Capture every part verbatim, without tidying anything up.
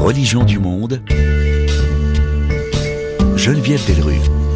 Religion du monde, Geneviève Delrue.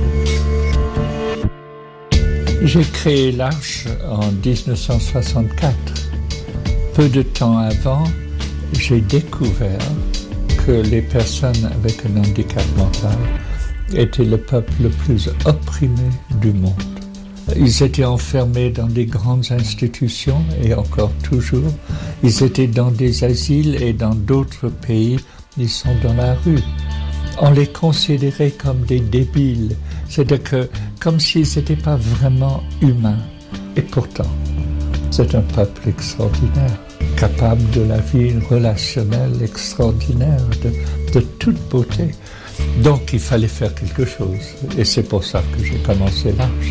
J'ai créé l'Arche en dix-neuf cent soixante-quatre. Peu de temps avant, j'ai découvert que les personnes avec un handicap mental étaient le peuple le plus opprimé du monde. Ils étaient enfermés dans des grandes institutions, et encore toujours. Ils étaient dans des asiles, et dans d'autres pays, ils sont dans la rue. On les considérait comme des débiles, c'est-à-dire que, comme s'ils n'étaient pas vraiment humains. Et pourtant, c'est un peuple extraordinaire, capable de la vie relationnelle extraordinaire, de, de toute beauté. Donc il fallait faire quelque chose, et c'est pour ça que j'ai commencé l'Arche.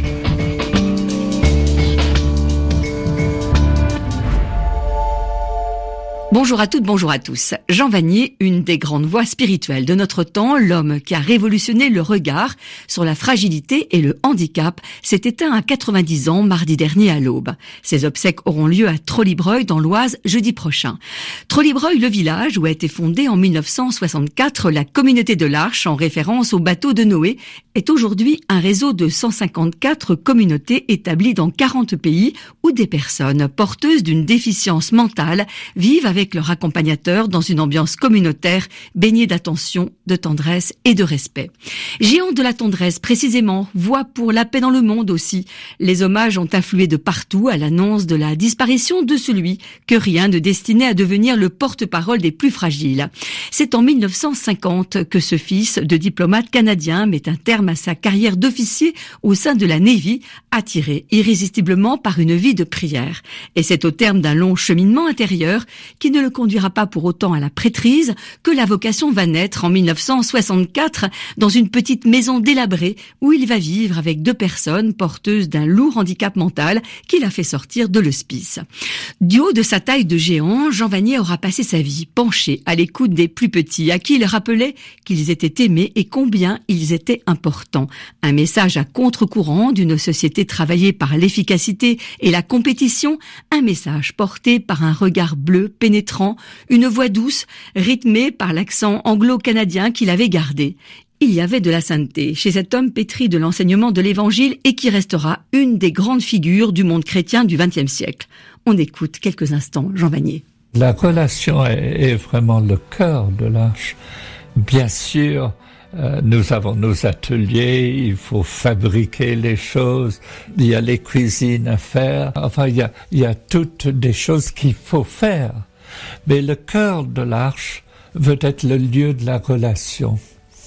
Bonjour à toutes, bonjour à tous. Jean Vanier, une des grandes voix spirituelles de notre temps, l'homme qui a révolutionné le regard sur la fragilité et le handicap, s'est éteint à quatre-vingt-dix ans mardi dernier à l'aube. Ses obsèques auront lieu à Trollibreuil dans l'Oise jeudi prochain. Trollibreuil, le village où a été fondée en mille neuf cent soixante-quatre la communauté de l'Arche en référence au bateau de Noé, est aujourd'hui un réseau de cent cinquante-quatre communautés établies dans quarante pays où des personnes porteuses d'une déficience mentale vivent avec leur accompagnateur dans une ambiance communautaire baignée d'attention, de tendresse et de respect. Géant de la tendresse précisément, voix pour la paix dans le monde aussi. Les hommages ont afflué de partout à l'annonce de la disparition de celui que rien ne destinait à devenir le porte-parole des plus fragiles. C'est en mille neuf cent cinquante que ce fils de diplomate canadien met un terme à sa carrière d'officier au sein de la Navy, attiré irrésistiblement par une vie de prière. Et c'est au terme d'un long cheminement intérieur qui ne le conduira pas pour autant à la prêtrise que la vocation va naître en mille neuf cent soixante-quatre dans une petite maison délabrée où il va vivre avec deux personnes porteuses d'un lourd handicap mental qu'il a fait sortir de l'hospice. Du haut de sa taille de géant, Jean Vanier aura passé sa vie penché à l'écoute des plus petits à qui il rappelait qu'ils étaient aimés et combien ils étaient importants. Un message à contre-courant d'une société travaillée par l'efficacité et la compétition, un message porté par un regard bleu pénétrant, une voix douce, rythmée par l'accent anglo-canadien qu'il avait gardé. Il y avait de la sainteté chez cet homme pétri de l'enseignement de l'Évangile et qui restera une des grandes figures du monde chrétien du vingtième siècle. On écoute quelques instants Jean Vanier. La relation est, est vraiment le cœur de l'Arche. Bien sûr, euh, nous avons nos ateliers, il faut fabriquer les choses, il y a les cuisines à faire, enfin il y a, il y a toutes des choses qu'il faut faire. Mais le cœur de l'Arche veut être le lieu de la relation.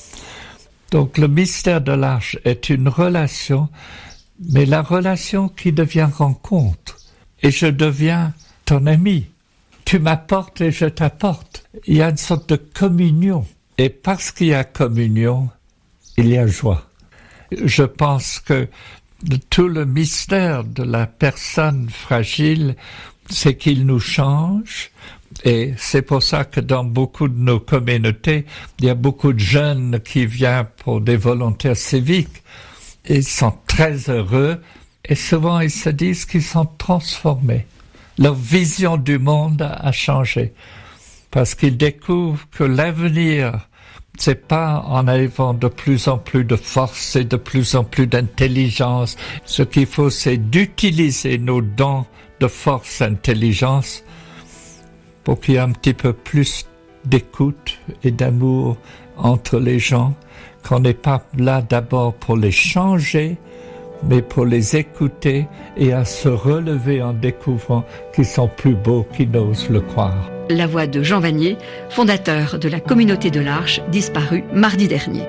Donc le mystère de l'Arche est une relation, mais la relation qui devient rencontre. Et je deviens ton ami. Tu m'apportes et je t'apporte. Il y a une sorte de communion. Et parce qu'il y a communion, il y a joie. Je pense que tout le mystère de la personne fragile, c'est qu'il nous change. Et c'est pour ça que dans beaucoup de nos communautés, il y a beaucoup de jeunes qui viennent pour des volontaires civiques. Ils sont très heureux et souvent ils se disent qu'ils sont transformés. Leur vision du monde a changé parce qu'ils découvrent que l'avenir, c'est pas en ayant de plus en plus de force et de plus en plus d'intelligence. Ce qu'il faut, c'est d'utiliser nos dons de force et d'intelligence pour qu'il y ait un petit peu plus d'écoute et d'amour entre les gens, qu'on n'est pas là d'abord pour les changer, mais pour les écouter et à se relever en découvrant qu'ils sont plus beaux qu'ils n'osent le croire. La voix de Jean Vanier, fondateur de la communauté de l'Arche, disparue mardi dernier.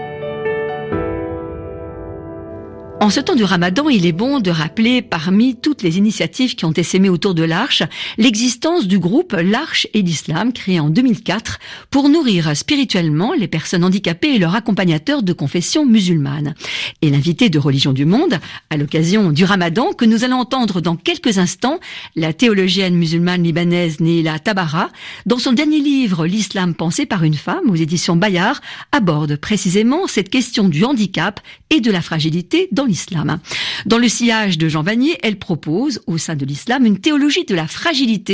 En ce temps du Ramadan, il est bon de rappeler, parmi toutes les initiatives qui ont essaimé autour de l'Arche, l'existence du groupe L'Arche et l'Islam, créé en deux mille quatre, pour nourrir spirituellement les personnes handicapées et leurs accompagnateurs de confession musulmane. Et l'invité de Religion du monde, à l'occasion du Ramadan, que nous allons entendre dans quelques instants, la théologienne musulmane libanaise Neila Tabara, dans son dernier livre, L'Islam pensé par une femme, aux éditions Bayard, aborde précisément cette question du handicap et de la fragilité dans l'islam. Dans le sillage de Jean Vanier, elle propose, au sein de l'islam, une théologie de la fragilité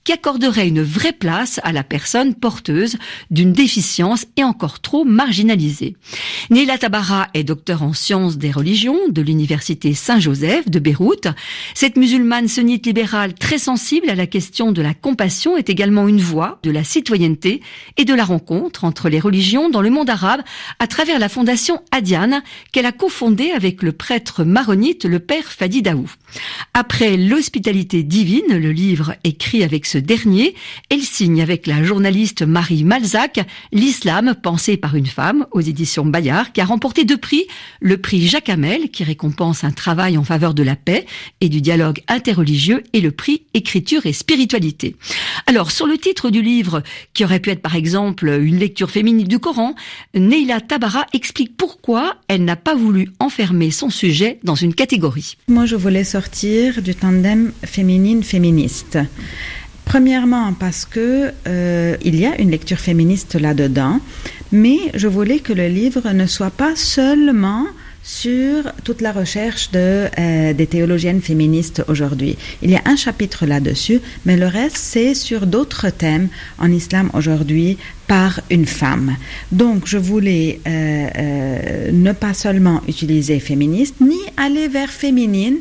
qui accorderait une vraie place à la personne porteuse d'une déficience et encore trop marginalisée. Neila Tabara est docteur en sciences des religions de l'université Saint-Joseph de Beyrouth. Cette musulmane sunnite libérale très sensible à la question de la compassion est également une voix de la citoyenneté et de la rencontre entre les religions dans le monde arabe à travers la fondation Adiane qu'elle a cofondée avec le prêtre maronite le père Fadi Daou. Après L'hospitalité divine, le livre écrit avec ce dernier, elle signe avec la journaliste Marie Malzac L'islam pensé par une femme aux éditions Bayard qui a remporté deux prix, le prix Jacques Hamel qui récompense un travail en faveur de la paix et du dialogue interreligieux et le prix Écriture et spiritualité. Alors sur le titre du livre qui aurait pu être par exemple une lecture féminine du Coran, Neila Tabara explique pourquoi elle n'a pas voulu enfermer son sujet dans une catégorie. Moi je voulais sortir du tandem féminine-féministe. Premièrement parce que euh, il y a une lecture féministe là-dedans, mais je voulais que le livre ne soit pas seulement sur toute la recherche de, euh, des théologiennes féministes aujourd'hui. Il y a un chapitre là-dessus, mais le reste, c'est sur d'autres thèmes en islam aujourd'hui par une femme. Donc, je voulais euh, euh, ne pas seulement utiliser féministe, ni aller vers féminine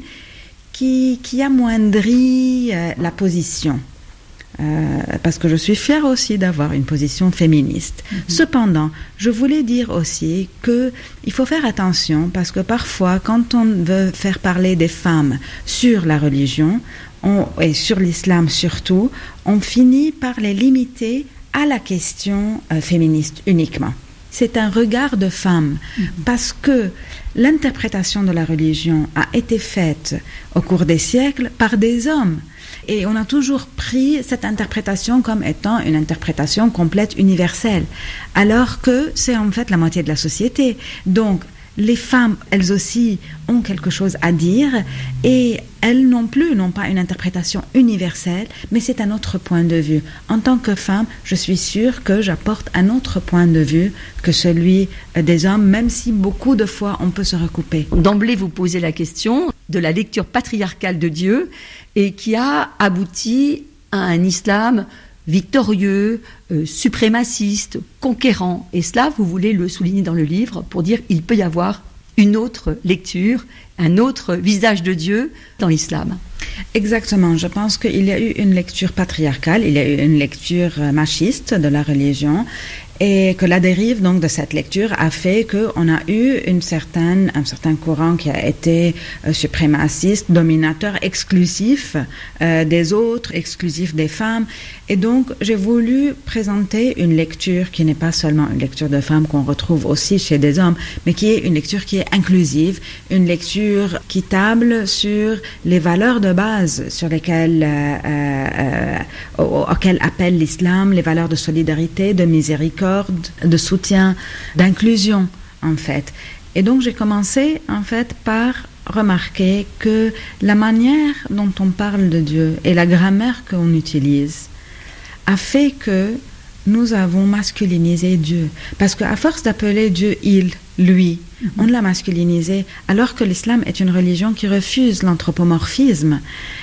qui, qui amoindrit euh, la position. Euh, parce que je suis fière aussi d'avoir une position féministe. Mm-hmm. Cependant, je voulais dire aussi que il faut faire attention parce que parfois, quand on veut faire parler des femmes sur la religion on, et sur l'islam surtout, on finit par les limiter à la question euh, féministe uniquement. C'est un regard de femme mm-hmm. parce que l'interprétation de la religion a été faite au cours des siècles par des hommes. Et on a toujours pris cette interprétation comme étant une interprétation complète universelle, alors que c'est en fait la moitié de la société. Donc, les femmes, elles aussi, ont quelque chose à dire et elles non plus n'ont pas une interprétation universelle, mais c'est un autre point de vue. En tant que femme, je suis sûre que j'apporte un autre point de vue que celui des hommes, même si beaucoup de fois on peut se recouper. D'emblée, vous posez la question de la lecture patriarcale de Dieu et qui a abouti à un islam victorieux, euh, suprémaciste, conquérant. Et cela, vous voulez le souligner dans le livre pour dire qu'il peut y avoir une autre lecture, un autre visage de Dieu dans l'islam. Exactement. Je pense qu'il y a eu une lecture patriarcale, il y a eu une lecture machiste de la religion et que la dérive donc de cette lecture a fait qu'on a eu une certaine, un certain courant qui a été euh, suprémaciste, dominateur, exclusif euh, des autres, exclusif des femmes. Et donc, j'ai voulu présenter une lecture qui n'est pas seulement une lecture de femmes qu'on retrouve aussi chez des hommes, mais qui est une lecture qui est inclusive, une lecture qui table sur les valeurs de base sur lesquelles, euh, euh, auxquelles appelle l'islam, les valeurs de solidarité, de miséricorde, de soutien, d'inclusion, en fait. Et donc, j'ai commencé, en fait, par remarquer que la manière dont on parle de Dieu et la grammaire qu'on utilise a fait que nous avons masculinisé Dieu. Parce qu'à force d'appeler Dieu « il », « lui », on l'a masculinisé, alors que l'islam est une religion qui refuse l'anthropomorphisme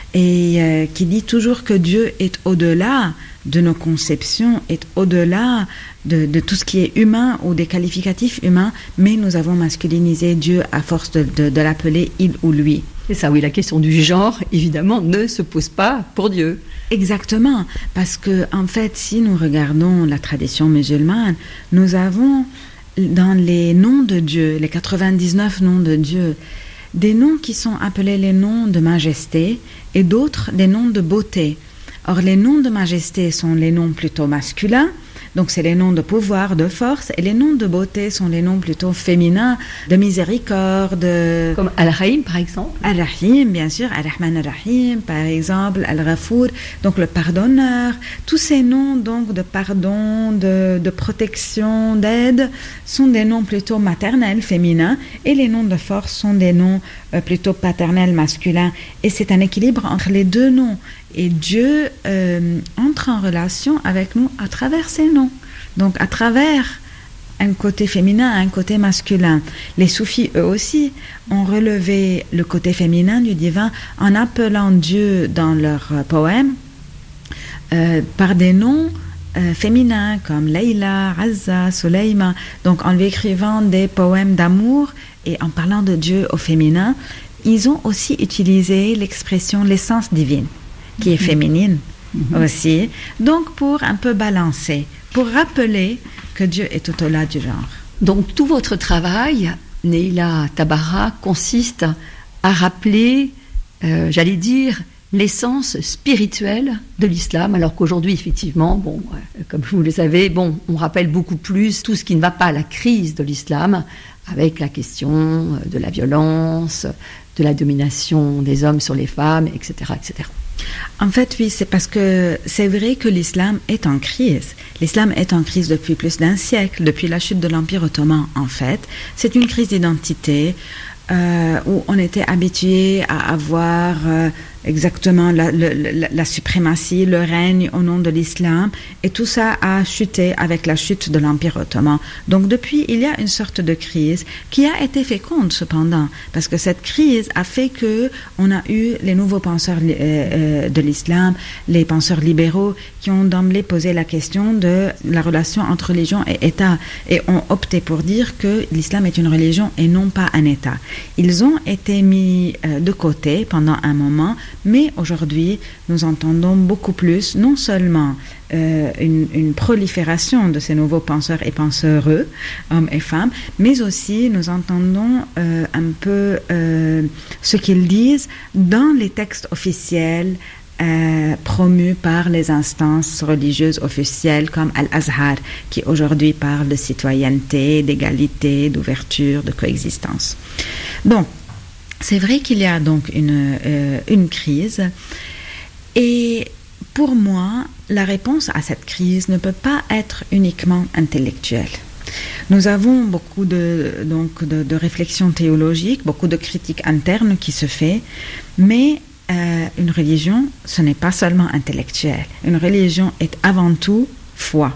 et euh, qui dit toujours que Dieu est au-delà de nos conceptions, est au-delà de, de tout ce qui est humain ou des qualificatifs humains, mais nous avons masculinisé Dieu à force de, de, de l'appeler « il » ou « lui ». C'est ça, oui, la question du genre, évidemment, ne se pose pas pour Dieu. Exactement, parce que en fait, si nous regardons la tradition musulmane, nous avons dans les noms de Dieu, les quatre-vingt-dix-neuf noms de Dieu, des noms qui sont appelés les noms de majesté et d'autres des noms de beauté. Or, les noms de majesté sont les noms plutôt masculins, donc c'est les noms de pouvoir, de force, et les noms de beauté sont les noms plutôt féminins, de miséricorde. Comme Al-Rahim, par exemple. Al-Rahim, bien sûr, Al-Rahman Al-Rahim, par exemple, Al-Ghafour, donc le pardonneur. Tous ces noms donc de pardon, de, de protection, d'aide, sont des noms plutôt maternels, féminins, et les noms de force sont des noms euh, plutôt paternels, masculins. Et c'est un équilibre entre les deux noms. Et Dieu euh, entre en relation avec nous à travers ces noms. Donc à travers un côté féminin, un côté masculin. Les soufis, eux aussi, ont relevé le côté féminin du divin en appelant Dieu dans leurs poèmes euh, par des noms euh, féminins comme Leïla, Azza, Soleima, donc en lui écrivant des poèmes d'amour et en parlant de Dieu au féminin, ils ont aussi utilisé l'expression l'essence divine, qui est féminine mm-hmm. aussi, donc pour un peu balancer, pour rappeler que Dieu est tout au-delà du genre. Donc tout votre travail, Neila Tabara, consiste à rappeler, euh, j'allais dire, l'essence spirituelle de l'islam, alors qu'aujourd'hui, effectivement, bon, euh, comme vous le savez, bon, on rappelle beaucoup plus tout ce qui ne va pas, la crise de l'islam, avec la question de la violence, de la domination des hommes sur les femmes, et cetera, et cetera. En fait, oui, c'est parce que c'est vrai que l'islam est en crise. L'islam est en crise depuis plus d'un siècle, depuis la chute de l'Empire ottoman, en fait. C'est une crise d'identité euh, où on était habitué à avoir euh, exactement la, la, la, la suprématie, le règne au nom de l'islam, et tout ça a chuté avec la chute de l'Empire ottoman. Donc depuis, il y a une sorte de crise qui a été féconde cependant, parce que cette crise a fait que on a eu les nouveaux penseurs euh, de l'islam, les penseurs libéraux, qui ont d'emblée posé la question de la relation entre religion et État, et ont opté pour dire que l'islam est une religion et non pas un État. Ils ont été mis euh, de côté pendant un moment, mais aujourd'hui, nous entendons beaucoup plus, non seulement euh, une, une prolifération de ces nouveaux penseurs et penseureux, hommes et femmes, mais aussi nous entendons euh, un peu euh, ce qu'ils disent dans les textes officiels euh, promus par les instances religieuses officielles comme Al-Azhar, qui aujourd'hui parle de citoyenneté, d'égalité, d'ouverture, de coexistence. Donc, c'est vrai qu'il y a donc une, euh, une crise, et pour moi, la réponse à cette crise ne peut pas être uniquement intellectuelle. Nous avons beaucoup de, donc, de, de réflexions théologiques, beaucoup de critiques internes qui se fait, mais euh, une religion, ce n'est pas seulement intellectuel. Une religion est avant tout foi.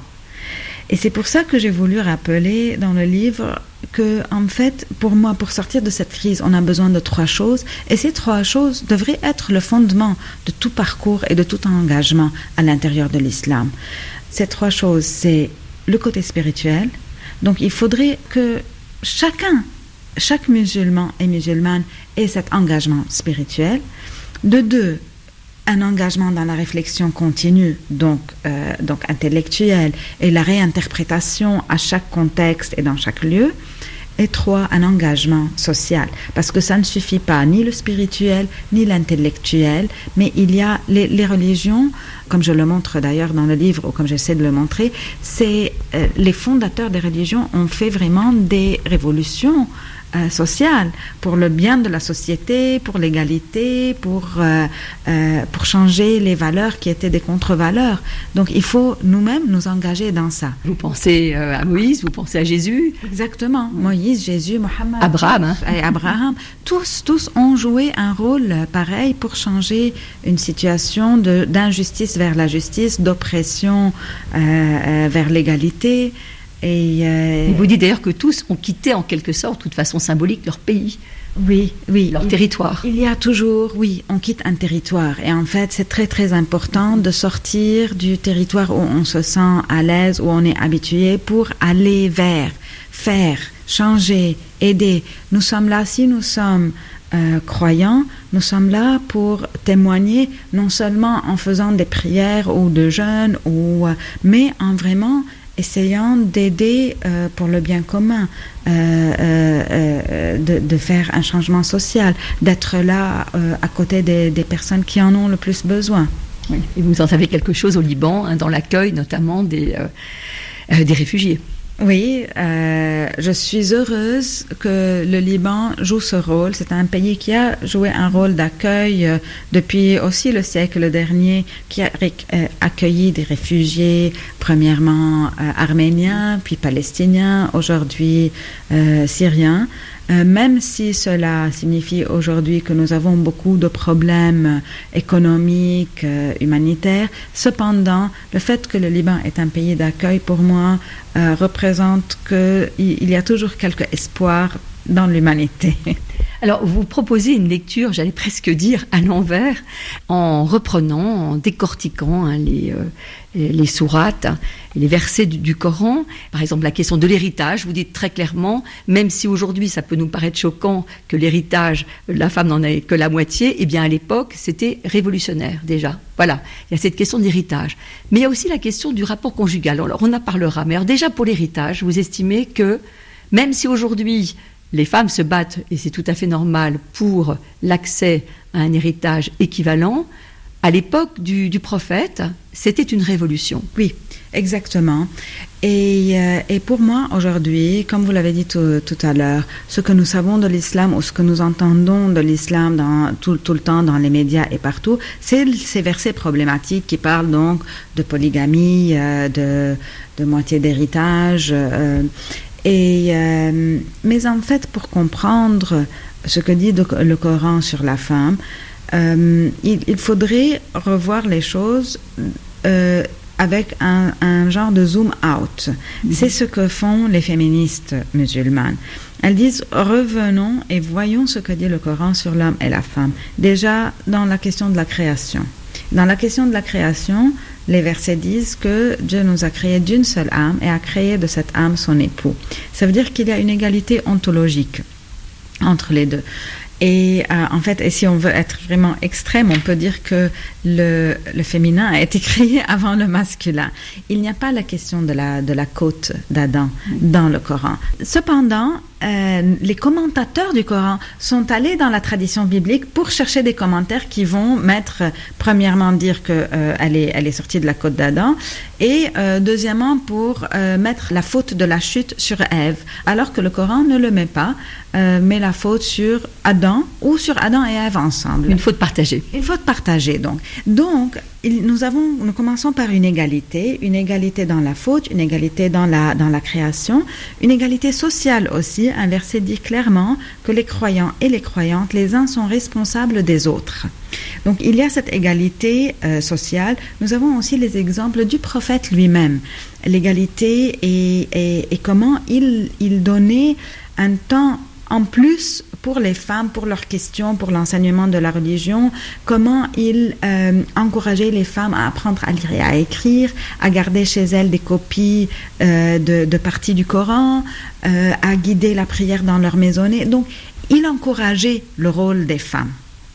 Et c'est pour ça que j'ai voulu rappeler dans le livre que, en fait, pour moi, pour sortir de cette crise, on a besoin de trois choses. Et ces trois choses devraient être le fondement de tout parcours et de tout engagement à l'intérieur de l'islam. Ces trois choses, c'est le côté spirituel. Donc, il faudrait que chacun, chaque musulman et musulmane ait cet engagement spirituel. De deux, un engagement dans la réflexion continue, donc, euh, donc intellectuelle, et la réinterprétation à chaque contexte et dans chaque lieu. Et trois, un engagement social, parce que ça ne suffit pas ni le spirituel ni l'intellectuel, mais il y a les, les religions, comme je le montre d'ailleurs dans le livre, ou comme j'essaie de le montrer, c'est euh, les fondateurs des religions ont fait vraiment des révolutions Euh, sociale, pour le bien de la société, pour l'égalité, pour, euh, euh, pour changer les valeurs qui étaient des contre-valeurs. Donc il faut nous-mêmes nous engager dans ça. Vous pensez euh, à Moïse, vous pensez à Jésus. Exactement. Moïse, Jésus, Mohammed. Abraham. Hein. Et Abraham. Tous, tous ont joué un rôle pareil pour changer une situation de, d'injustice vers la justice, d'oppression euh, euh, vers l'égalité. Et euh, il vous dit d'ailleurs que tous ont quitté en quelque sorte, de toute façon symbolique, leur pays. Oui, oui. Leur il, territoire. Il y a toujours, oui, on quitte un territoire. Et en fait, c'est très, très important de sortir du territoire où on se sent à l'aise, où on est habitué, pour aller vers, faire, changer, aider. Nous sommes là, si nous sommes euh, croyants, nous sommes là pour témoigner, non seulement en faisant des prières ou de jeûnes, ou, mais en vraiment essayant d'aider euh, pour le bien commun, euh, euh, de, de faire un changement social, d'être là euh, à côté des, des personnes qui en ont le plus besoin. Oui. Et vous en savez quelque chose au Liban, hein, dans l'accueil notamment des, euh, euh, des réfugiés. Oui, euh, je suis heureuse que le Liban joue ce rôle. C'est un pays qui a joué un rôle d'accueil euh, depuis aussi le siècle dernier, qui a euh, accueilli des réfugiés, premièrement euh, arméniens, puis palestiniens, aujourd'hui euh, syriens. Euh, même si cela signifie aujourd'hui que nous avons beaucoup de problèmes économiques, euh, humanitaires, cependant, le fait que le Liban est un pays d'accueil, pour moi, euh, représente qu'il y a toujours quelque espoir dans l'humanité. Alors, vous proposez une lecture, j'allais presque dire, à l'envers, en reprenant, en décortiquant hein, les, euh, les sourates, les versets du, du Coran. Par exemple, la question de l'héritage, vous dites très clairement, même si aujourd'hui ça peut nous paraître choquant que l'héritage, la femme n'en ait que la moitié, eh bien à l'époque, c'était révolutionnaire déjà. Voilà, il y a cette question de l'héritage. Mais il y a aussi la question du rapport conjugal. Alors, on en parlera. Mais alors déjà, pour l'héritage, vous estimez que, même si aujourd'hui, les femmes se battent, et c'est tout à fait normal, pour l'accès à un héritage équivalent, à l'époque du, du prophète, c'était une révolution. Oui, exactement. Et, euh, et pour moi, aujourd'hui, comme vous l'avez dit tout, tout à l'heure, ce que nous savons de l'islam ou ce que nous entendons de l'islam dans, tout, tout le temps dans les médias et partout, c'est ces versets problématiques qui parlent donc de polygamie, euh, de, de moitié d'héritage, euh, Et, euh, mais en fait, pour comprendre ce que dit le Coran sur la femme, euh, il, il faudrait revoir les choses euh, avec un, un genre de zoom out. Mmh. C'est ce que font les féministes musulmanes. Elles disent, revenons et voyons ce que dit le Coran sur l'homme et la femme. Déjà, dans la question de la création. Dans la question de la création, les versets disent que Dieu nous a créés d'une seule âme et a créé de cette âme son époux. Ça veut dire qu'il y a une égalité ontologique entre les deux. Et euh, en fait, et si on veut être vraiment extrême, on peut dire que le, le féminin a été créé avant le masculin. Il n'y a pas la question de la, de la côte d'Adam dans le Coran. Cependant, euh, les commentateurs du Coran sont allés dans la tradition biblique pour chercher des commentaires qui vont mettre, premièrement, dire qu'elle euh, est, elle est sortie de la côte d'Adam, et euh, deuxièmement, pour euh, mettre la faute de la chute sur Ève, alors que le Coran ne le met pas, euh, met la faute sur Adam ou sur Adam et Ève ensemble. Une faute partagée. Une faute partagée, donc. Donc, il, nous avons, nous commençons par une égalité, une égalité dans la faute, une égalité dans la, dans la création, une égalité sociale aussi. Un verset dit clairement que les croyants et les croyantes, les uns sont responsables des autres. Donc, il y a cette égalité euh, sociale. Nous avons aussi les exemples du prophète lui-même. L'égalité et, et, et comment il, il donnait un temps en plus pour les femmes, pour leurs questions, pour l'enseignement de la religion, comment il euh, encourageait les femmes à apprendre à lire et à écrire, à garder chez elles des copies euh, de, de parties du Coran, euh, à guider la prière dans leur maisonnée. Donc, il encourageait le rôle des femmes.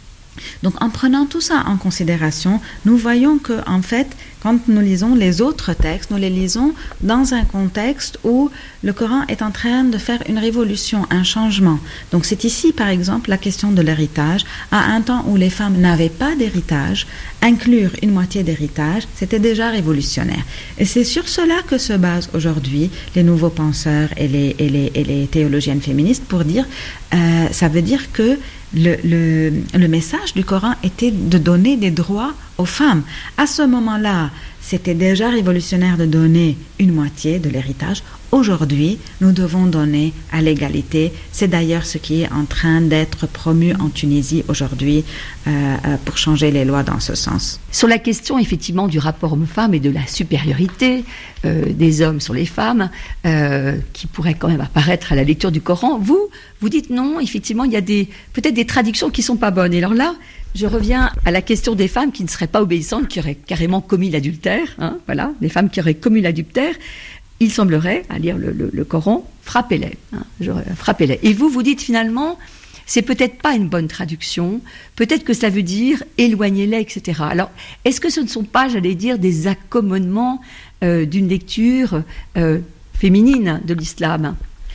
Donc, en prenant tout ça en considération, nous voyons que, en fait, quand nous lisons les autres textes, nous les lisons dans un contexte où le Coran est en train de faire une révolution, un changement. Donc, c'est ici, par exemple, la question de l'héritage. À un temps où les femmes n'avaient pas d'héritage, inclure une moitié d'héritage, c'était déjà révolutionnaire. Et c'est sur cela que se basent aujourd'hui les nouveaux penseurs et les, et les, et les théologiennes féministes pour dire, euh, ça veut dire que Le, le, le message du Coran était de donner des droits aux femmes. À ce moment-là, c'était déjà révolutionnaire de donner une moitié de l'héritage. Aujourd'hui, nous devons donner à l'égalité. C'est d'ailleurs ce qui est en train d'être promu en Tunisie aujourd'hui euh, pour changer les lois dans ce sens. Sur la question effectivement du rapport homme-femme et de la supériorité euh, des hommes sur les femmes, euh, qui pourrait quand même apparaître à la lecture du Coran, vous, vous dites non, effectivement, il y a des, peut-être des traductions qui ne sont pas bonnes. Et alors là, je reviens à la question des femmes qui ne seraient pas obéissantes, qui auraient carrément commis l'adultère. Hein, voilà, des femmes qui auraient commis l'adultère. Il semblerait, à lire le, le, le Coran, frappez-les, hein, je, frappez-les. Et vous, vous dites finalement, c'est peut-être pas une bonne traduction, peut-être que ça veut dire éloignez-les, et cetera. Alors, est-ce que ce ne sont pas, j'allais dire, des accommodements euh, d'une lecture euh, féminine de l'islam ?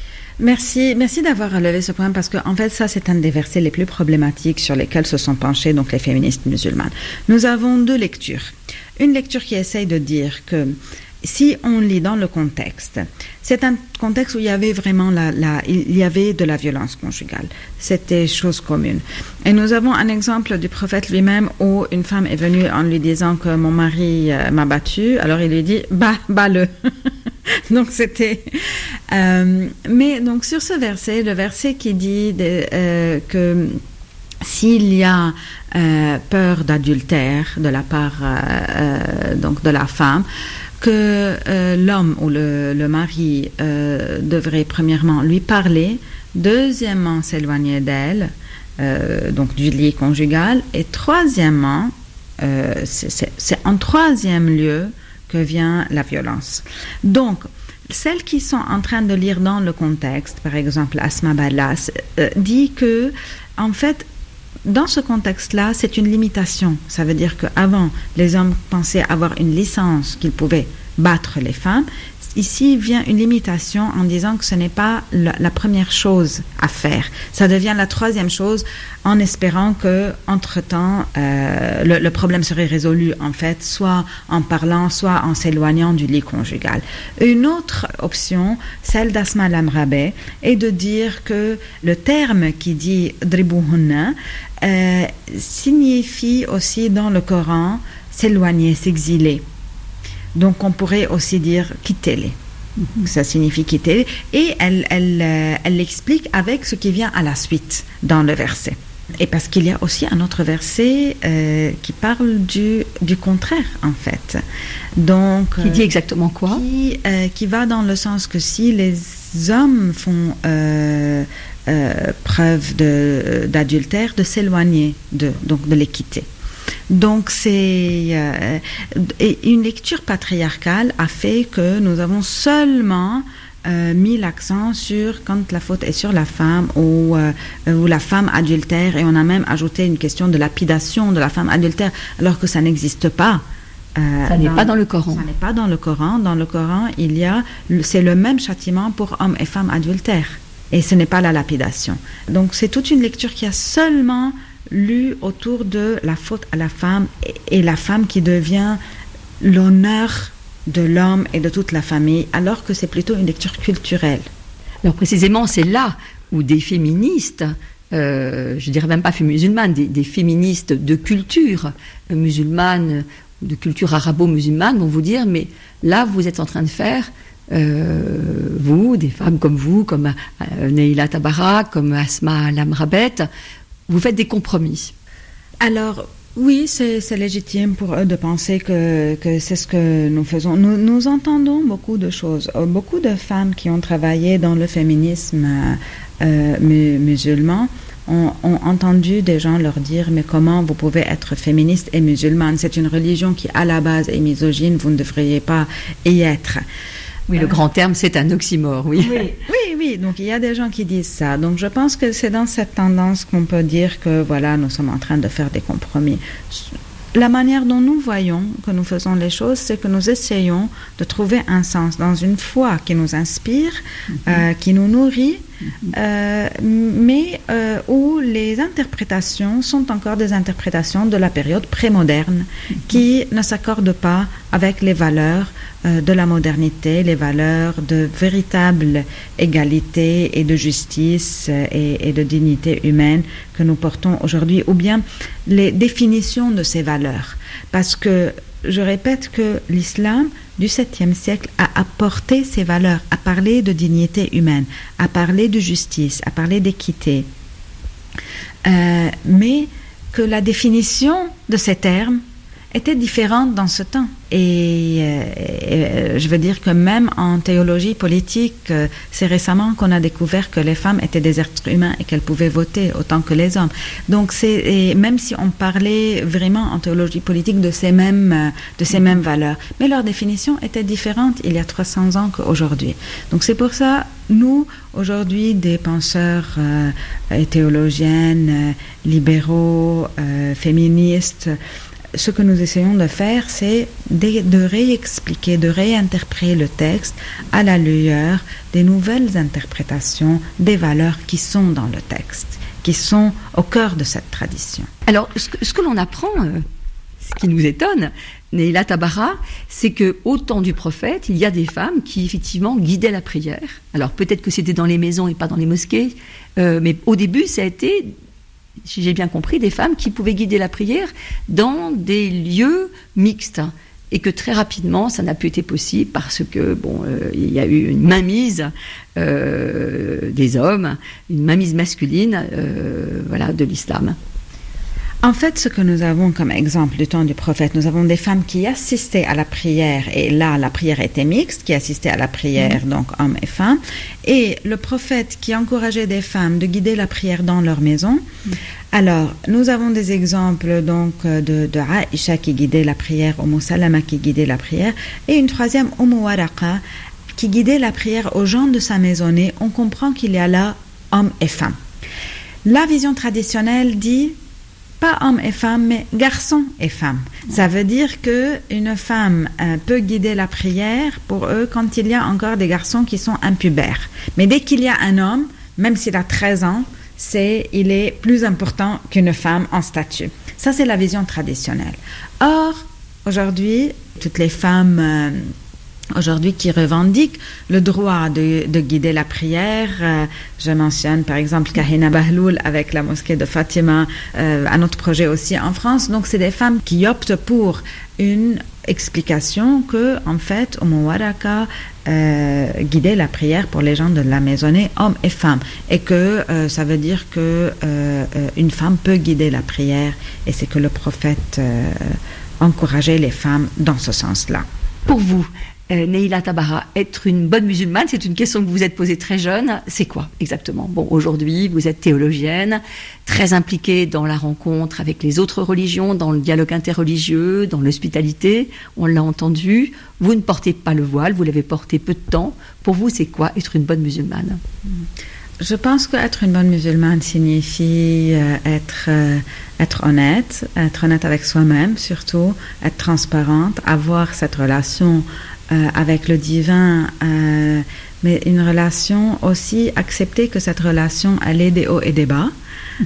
Merci, merci d'avoir relevé ce point parce que en fait ça c'est un des versets les plus problématiques sur lesquels se sont penchées donc les féministes musulmanes. Nous avons deux lectures. Une lecture qui essaye de dire que si on lit dans le contexte, c'est un contexte où il y avait vraiment la, la, il y avait de la violence conjugale. C'était chose commune. Et nous avons un exemple du prophète lui-même où une femme est venue en lui disant que mon mari euh, m'a battue. Alors il lui dit bah, bah-le. Donc c'était. Euh, mais donc sur ce verset, le verset qui dit de, euh, que s'il y a euh, peur d'adultère de la part euh, euh, donc de la femme, que euh, l'homme ou le, le mari euh, devrait premièrement lui parler Deuxièmement, s'éloigner d'elle, euh, donc du lit conjugal. Et troisièmement, euh, c'est, c'est, c'est en troisième lieu que vient la violence. Donc, celles qui sont en train de lire dans le contexte, par exemple Asma Ballas, euh, dit que, en fait, dans ce contexte-là, c'est une limitation. Ça veut dire qu'avant, les hommes pensaient avoir une licence qu'ils pouvaient battre les femmes. Ici vient une limitation en disant que ce n'est pas la, la première chose à faire. Ça devient la troisième chose en espérant que, entre-temps, euh, le, le problème serait résolu, en fait, soit en parlant, soit en s'éloignant du lit conjugal. Une autre option, celle d'Asma Lamrabe, est de dire que le terme qui dit « dribuhunna » euh, signifie aussi dans le Coran s'éloigner, s'exiler. Donc, on pourrait aussi dire « quittez-les ». Ça signifie « quitter ». Et elle, elle, euh, elle l'explique avec ce qui vient à la suite dans le verset. Et parce qu'il y a aussi un autre verset euh, qui parle du, du contraire, en fait. Donc, qui dit exactement quoi ? Qui, euh, qui va dans le sens que si les hommes font euh, euh, preuve de, d'adultère, de s'éloigner d'eux, donc de les quitter. Donc, c'est euh, et une lecture patriarcale a fait que nous avons seulement euh, mis l'accent sur quand la faute est sur la femme ou, euh, ou la femme adultère, et on a même ajouté une question de lapidation de la femme adultère, alors que ça n'existe pas. Euh, ça n'est dans, pas dans le Coran. Ça n'est pas dans le Coran. Dans le Coran, il y a, c'est le même châtiment pour hommes et femmes adultères, et ce n'est pas la lapidation. Donc, c'est toute une lecture qui a seulement lu autour de la faute à la femme et, et la femme qui devient l'honneur de l'homme et de toute la famille, alors que c'est plutôt une lecture culturelle. Alors précisément, c'est là où des féministes, euh, je dirais même pas musulmanes, des, des féministes de culture musulmane ou de culture arabo-musulmane vont vous dire, mais là, vous êtes en train de faire, euh, vous, des femmes comme vous, comme euh, Neila Tabara, comme Asma Lamrabet, vous faites des compromis. Alors, oui, c'est, c'est légitime pour eux de penser que, que c'est ce que nous faisons. Nous, nous entendons beaucoup de choses. Beaucoup de femmes qui ont travaillé dans le féminisme euh, musulman ont, ont entendu des gens leur dire « Mais comment vous pouvez être féministe et musulmane ? C'est une religion qui, à la base, est misogyne. Vous ne devriez pas y être. » Oui, le grand terme, c'est un oxymore, oui. Oui, oui, oui. Donc, il y a des gens qui disent ça. Donc, je pense que c'est dans cette tendance qu'on peut dire que, voilà, nous sommes en train de faire des compromis. La manière dont nous voyons que nous faisons les choses, c'est que nous essayons de trouver un sens dans une foi qui nous inspire, mm-hmm. euh, qui nous nourrit, mm-hmm. euh, mais euh, où les interprétations sont encore des interprétations de la période prémoderne, mm-hmm. qui ne s'accordent pas avec les valeurs euh, de la modernité, les valeurs de véritable égalité et de justice et, et de dignité humaine que nous portons aujourd'hui, ou bien les définitions de ces valeurs. Parce que, je répète que l'islam du septième siècle a apporté ces valeurs, a parlé de dignité humaine, a parlé de justice, a parlé d'équité. Euh, mais que la définition de ces termes était différente dans ce temps. Et, euh, et euh, je veux dire que même en théologie politique, euh, c'est récemment qu'on a découvert que les femmes étaient des êtres humains et qu'elles pouvaient voter autant que les hommes. Donc, c'est, et même si on parlait vraiment en théologie politique de ces mêmes, euh, de ces mêmes valeurs, mais leur définition était différente il y a trois cents ans qu'aujourd'hui. Donc, c'est pour ça, nous, aujourd'hui, des penseurs euh, et théologiennes, euh, libéraux, euh, féministes, ce que nous essayons de faire, c'est de, de réexpliquer, de réinterpréter le texte à la lueur des nouvelles interprétations des valeurs qui sont dans le texte, qui sont au cœur de cette tradition. Alors, ce que, ce que l'on apprend, euh, ce qui nous étonne, Neila Tabara, c'est qu'au temps du prophète, il y a des femmes qui, effectivement, guidaient la prière. Alors, peut-être que c'était dans les maisons et pas dans les mosquées, euh, mais au début, ça a été... si j'ai bien compris, des femmes qui pouvaient guider la prière dans des lieux mixtes, et que très rapidement, ça n'a plus été possible parce que bon, euh, il y a eu une mainmise euh, des hommes, une mainmise masculine, euh, voilà, de l'islam. En fait, ce que nous avons comme exemple du temps du prophète, nous avons des femmes qui assistaient à la prière, et là, la prière était mixte, qui assistaient à la prière, mmh. donc hommes et femmes, et le prophète qui encourageait des femmes de guider la prière dans leur maison. Mmh. Alors, nous avons des exemples donc de, de Aïcha qui guidait la prière, Umm Salama qui guidait la prière, et une troisième, Umm Waraqa, qui guidait la prière aux gens de sa maisonnée. On comprend qu'il y a là hommes et femmes. La vision traditionnelle dit pas hommes et femmes, mais garçons et femmes. Ça veut dire qu'une femme euh, peut guider la prière pour eux quand il y a encore des garçons qui sont impubères. Mais dès qu'il y a un homme, même s'il a treize ans, c'est, il est plus important qu'une femme en statut. Ça, c'est la vision traditionnelle. Or, aujourd'hui, toutes les femmes... Euh, Aujourd'hui, qui revendiquent le droit de, de guider la prière. Euh, je mentionne par exemple Kahina Bahloul avec la mosquée de Fatima, euh, un autre projet aussi en France. Donc, c'est des femmes qui optent pour une explication que, en fait, Umm Waraqa euh, guidait la prière pour les gens de la maisonnée, hommes et femmes, et que euh, ça veut dire que euh, euh, une femme peut guider la prière, et c'est que le prophète euh, encourageait les femmes dans ce sens-là. Pour vous, Euh, Neila Tabara, être une bonne musulmane, c'est une question que vous vous êtes posée très jeune. C'est quoi exactement? Bon, aujourd'hui, vous êtes théologienne, très impliquée dans la rencontre avec les autres religions, dans le dialogue interreligieux, dans l'hospitalité. On l'a entendu. Vous ne portez pas le voile, vous l'avez porté peu de temps. Pour vous, c'est quoi être une bonne musulmane? Je pense qu'être une bonne musulmane signifie euh, être, euh, être honnête, être honnête avec soi-même surtout, être transparente, avoir cette relation Euh, avec le divin, euh, mais une relation aussi, accepter que cette relation, elle ait des hauts et des bas.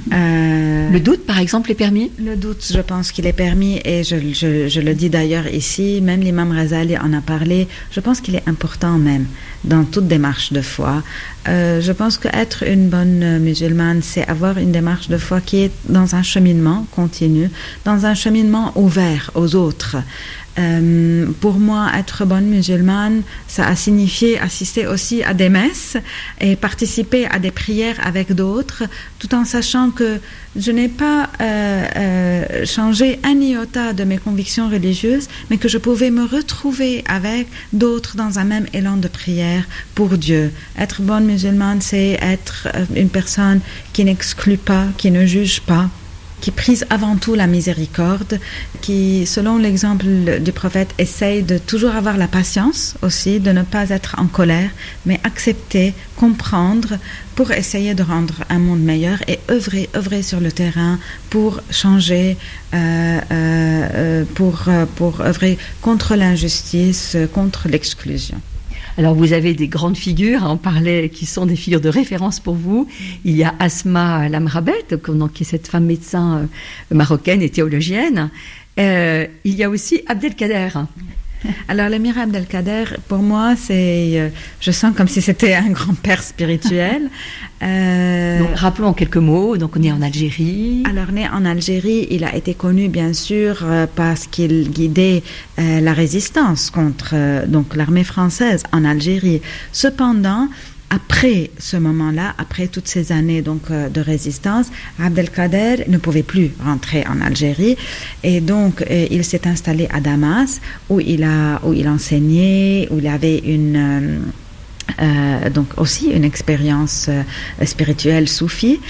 Euh, le doute, par exemple, est permis? Le doute, je pense qu'il est permis, et je, je, je le dis d'ailleurs ici, même l'imam Razali en a parlé, je pense qu'il est important même dans toute démarche de foi. Euh, je pense qu'être une bonne musulmane, c'est avoir une démarche de foi qui est dans un cheminement continu, dans un cheminement ouvert aux autres. Euh, pour moi, être bonne musulmane, ça a signifié assister aussi à des messes et participer à des prières avec d'autres, tout en sachant que je n'ai pas euh, euh, changé un iota de mes convictions religieuses, mais que je pouvais me retrouver avec d'autres dans un même élan de prière pour Dieu. Être bonne musulmane, c'est être une personne qui n'exclut pas, qui ne juge pas, qui prise avant tout la miséricorde, qui, selon l'exemple du prophète, essaye de toujours avoir la patience aussi, de ne pas être en colère, mais accepter, comprendre, pour essayer de rendre un monde meilleur et œuvrer, œuvrer sur le terrain pour changer, euh, euh, pour, pour œuvrer contre l'injustice, contre l'exclusion. Alors, vous avez des grandes figures, hein, on parlait, qui sont des figures de référence pour vous. Il y a Asma Lamrabet, qui est cette femme médecin euh, marocaine et théologienne. Euh, il y a aussi Abdelkader. Alors, l'émir Abdelkader, pour moi, c'est, euh, je sens comme si c'était un grand-père spirituel. Euh, donc, rappelons en quelques mots, donc on est en Algérie. Alors, né en Algérie, il a été connu, bien sûr, euh, parce qu'il guidait euh, la résistance contre euh, donc l'armée française en Algérie. Cependant, après ce moment-là, après toutes ces années donc euh, de résistance, Abdelkader ne pouvait plus rentrer en Algérie, et donc euh, il s'est installé à Damas, où il a où il enseignait, où il avait une euh, euh, donc aussi une expérience euh, spirituelle soufie,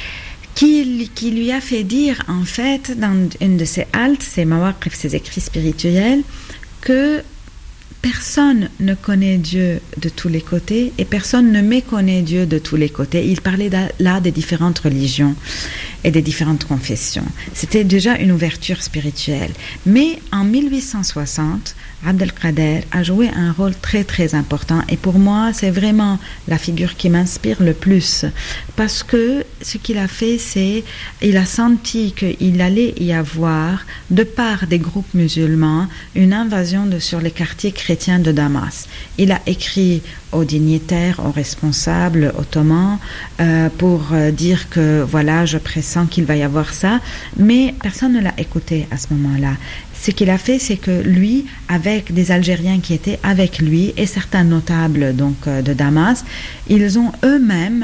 qui, qui lui a fait dire en fait dans une de ses haltes, ses mawaqif, ses écrits spirituels, que personne ne connaît Dieu de tous les côtés et personne ne méconnaît Dieu de tous les côtés. Il parlait là des différentes religions et des différentes confessions. C'était déjà une ouverture spirituelle. Mais en mille huit cent soixante, Abdelkader a joué un rôle très très important, et pour moi c'est vraiment la figure qui m'inspire le plus, parce que ce qu'il a fait, c'est il a senti qu'il allait y avoir, de part des groupes musulmans, une invasion de, sur les quartiers chrétiens de Damas. Il a écrit aux dignitaires, aux responsables ottomans euh, pour euh, dire que voilà, je pressens qu'il va y avoir ça, mais personne ne l'a écouté à ce moment-là. Ce qu'il a fait, c'est que lui, avec des Algériens qui étaient avec lui et certains notables donc euh, de Damas, ils ont eux-mêmes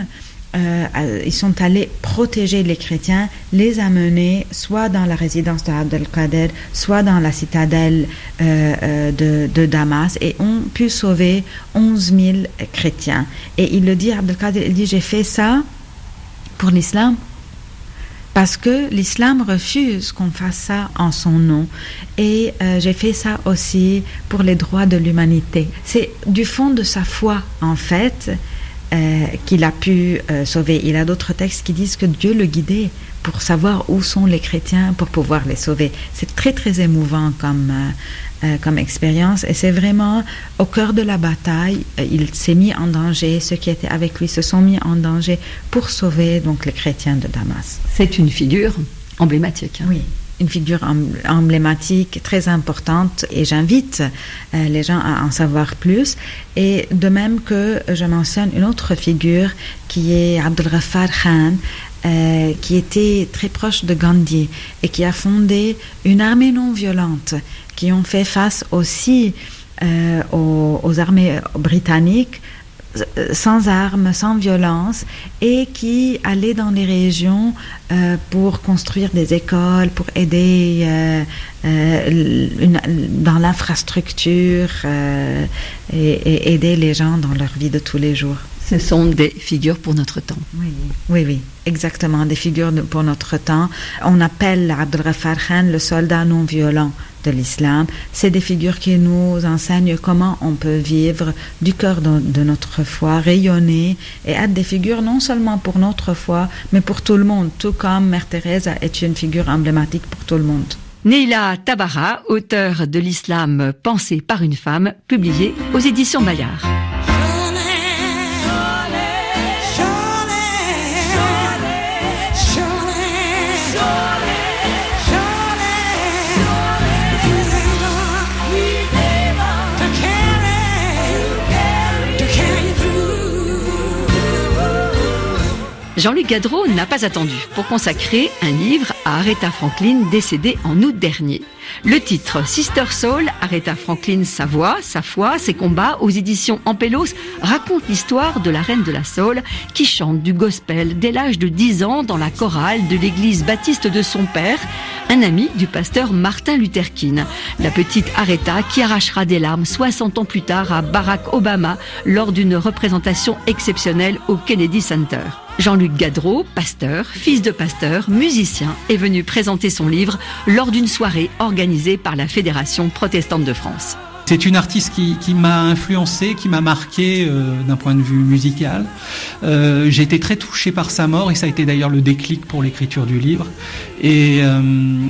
euh, ils sont allés protéger les chrétiens, les amener soit dans la résidence de Abdelkader, soit dans la citadelle euh, euh, de, de Damas, et ont pu sauver onze mille chrétiens. Et il le dit, Abdelkader, il dit, j'ai fait ça pour l'islam, parce que l'islam refuse qu'on fasse ça en son nom. Et euh, j'ai fait ça aussi pour les droits de l'humanité. C'est du fond de sa foi, en fait, euh, qu'il a pu euh, sauver. Il y a d'autres textes qui disent que Dieu le guidait pour savoir où sont les chrétiens, pour pouvoir les sauver. C'est très, très émouvant comme, euh, euh, comme expérience. Et c'est vraiment au cœur de la bataille. Euh, il s'est mis en danger. Ceux qui étaient avec lui se sont mis en danger pour sauver donc, les chrétiens de Damas. C'est une figure emblématique. Hein. Oui, une figure emblématique, très importante. Et j'invite euh, les gens à en savoir plus. Et de même que je mentionne une autre figure qui est Abdelghaffar Khan, Euh, qui était très proche de Gandhi et qui a fondé une armée non violente, qui ont fait face aussi euh, aux, aux armées britanniques sans armes, sans violence, et qui allait dans les régions euh, pour construire des écoles, pour aider euh, euh, une, dans l'infrastructure euh, et, et aider les gens dans leur vie de tous les jours. Ce sont des figures pour notre temps. Oui, oui, oui, exactement, des figures de, pour notre temps. On appelle Abdelghaffar Khan le soldat non violent de l'islam. C'est des figures qui nous enseignent comment on peut vivre du cœur de, de notre foi, rayonner et être des figures non seulement pour notre foi, mais pour tout le monde, tout comme Mère Thérèse est une figure emblématique pour tout le monde. Neila Tabara, auteure de l'islam pensé par une femme, publié aux éditions Bayard. Jean-Luc Gadreau n'a pas attendu pour consacrer un livre à Aretha Franklin, décédée en août dernier. Le titre Sister Soul, Aretha Franklin, sa voix, sa foi, ses combats, aux éditions Ampélos, raconte l'histoire de la reine de la soul qui chante du gospel dès l'âge de dix ans dans la chorale de l'église baptiste de son père, un ami du pasteur Martin Luther King. La petite Aretha qui arrachera des larmes soixante ans plus tard à Barack Obama lors d'une représentation exceptionnelle au Kennedy Center. Jean-Luc Gadreau, pasteur, fils de pasteur, musicien, est venu présenter son livre lors d'une soirée organisée par la Fédération protestante de France. C'est une artiste qui, qui m'a influencé, qui m'a marqué euh, d'un point de vue musical. Euh, j'ai été très touché par sa mort et ça a été d'ailleurs le déclic pour l'écriture du livre. Et, euh,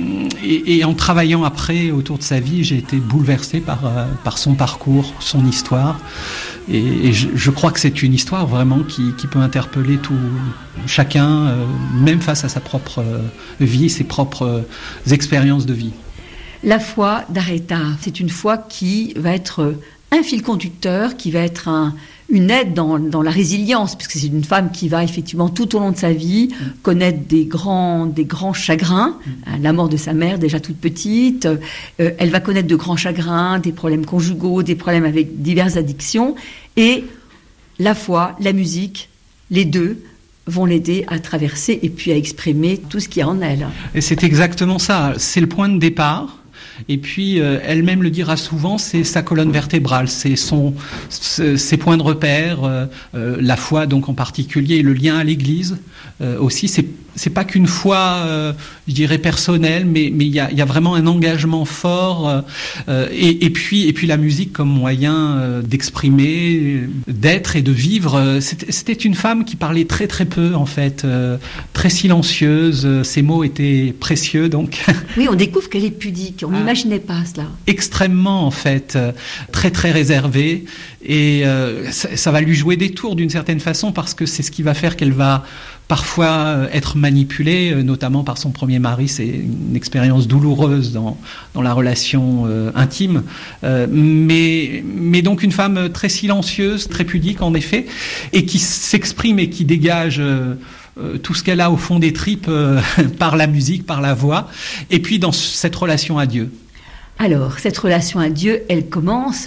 et, et en travaillant après autour de sa vie, j'ai été bouleversé par, euh, par son parcours, son histoire. Et, et je, je crois que c'est une histoire vraiment qui, qui peut interpeller tout, chacun, euh, même face à sa propre euh, vie, ses propres euh, expériences de vie. La foi d'Aretha, c'est une foi qui va être un fil conducteur, qui va être un, une aide dans, dans la résilience, puisque c'est une femme qui va effectivement tout au long de sa vie mmh. connaître des grands, des grands chagrins, mmh. la mort de sa mère déjà toute petite, euh, elle va connaître de grands chagrins, des problèmes conjugaux, des problèmes avec diverses addictions, et la foi, la musique, les deux vont l'aider à traverser et puis à exprimer tout ce qu'il y a en elle. Et c'est exactement ça, c'est le point de départ. Et puis, euh, elle-même le dira souvent, c'est sa colonne vertébrale, c'est son, ses points de repère, euh, euh, la foi donc en particulier, le lien à l'Église euh, aussi. C'est, c'est pas qu'une foi, euh, je dirais personnelle, mais mais il y a, y a vraiment un engagement fort. Euh, et, et puis et puis la musique comme moyen euh, d'exprimer, d'être et de vivre. C'était, c'était une femme qui parlait très très peu en fait, euh, très silencieuse. Ses mots étaient précieux donc. Oui, on découvre qu'elle est pudique. On n'imaginait pas cela. Extrêmement, en fait, euh, très très réservée. Et euh, ça, ça va lui jouer des tours d'une certaine façon parce que c'est ce qui va faire qu'elle va parfois euh, être manipulée, euh, notamment par son premier mari. C'est une expérience douloureuse dans, dans la relation euh, intime. Euh, mais, mais donc une femme très silencieuse, très pudique en effet, et qui s'exprime et qui dégage... Euh, Euh, tout ce qu'elle a au fond des tripes euh, par la musique, par la voix, et puis dans cette relation à Dieu. Alors, cette relation à Dieu, elle commence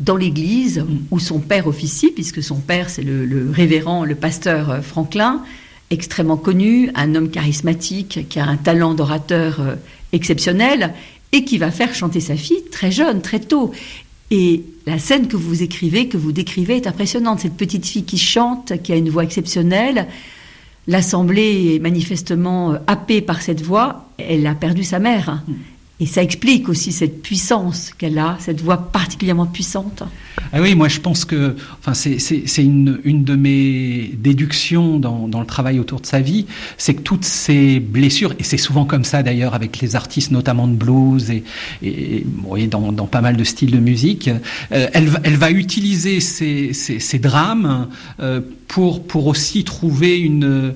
dans l'église où son père officie, puisque son père, c'est le, le révérend, le pasteur Franklin, extrêmement connu, un homme charismatique qui a un talent d'orateur euh, exceptionnel et qui va faire chanter sa fille très jeune, très tôt. Et la scène que vous écrivez, que vous décrivez est impressionnante. Cette petite fille qui chante, qui a une voix exceptionnelle. L'Assemblée est manifestement happée par cette voix. Elle a perdu sa mère. Et ça explique aussi cette puissance qu'elle a, cette voix particulièrement puissante. Ah oui, moi je pense que, enfin, c'est, c'est, c'est une, une de mes déductions dans, dans le travail autour de sa vie, c'est que toutes ces blessures, et c'est souvent comme ça d'ailleurs avec les artistes, notamment de blues et, et, et dans, dans pas mal de styles de musique, euh, elle, elle va utiliser ces, ces, ces drames euh, pour, pour aussi trouver une...